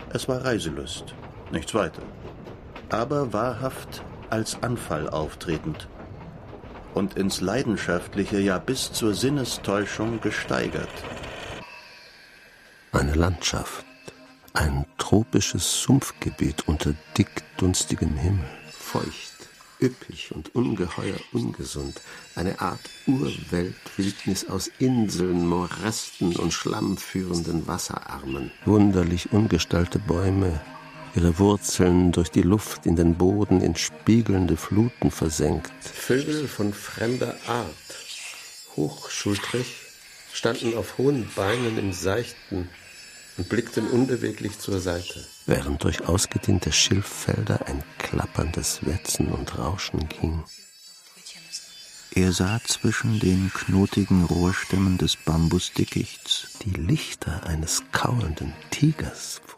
Es war Reiselust, nichts weiter. Aber wahrhaft als Anfall auftretend und ins Leidenschaftliche, ja bis zur Sinnestäuschung gesteigert. Eine Landschaft, ein tropisches Sumpfgebiet unter dickdunstigem Himmel, feucht, üppig und ungeheuer ungesund, eine Art Urweltwildnis aus Inseln, Morästen und schlammführenden Wasserarmen, wunderlich ungestaltete Bäume, ihre Wurzeln durch die Luft in den Boden in spiegelnde Fluten versenkt. Vögel von fremder Art, hochschultrig, standen auf hohen Beinen im Seichten und blickten unbeweglich zur Seite, während durch ausgedehnte Schilffelder ein klapperndes Wetzen und Rauschen ging. Er sah zwischen den knotigen Rohrstämmen des Bambusdickichts die Lichter eines kauernden Tigers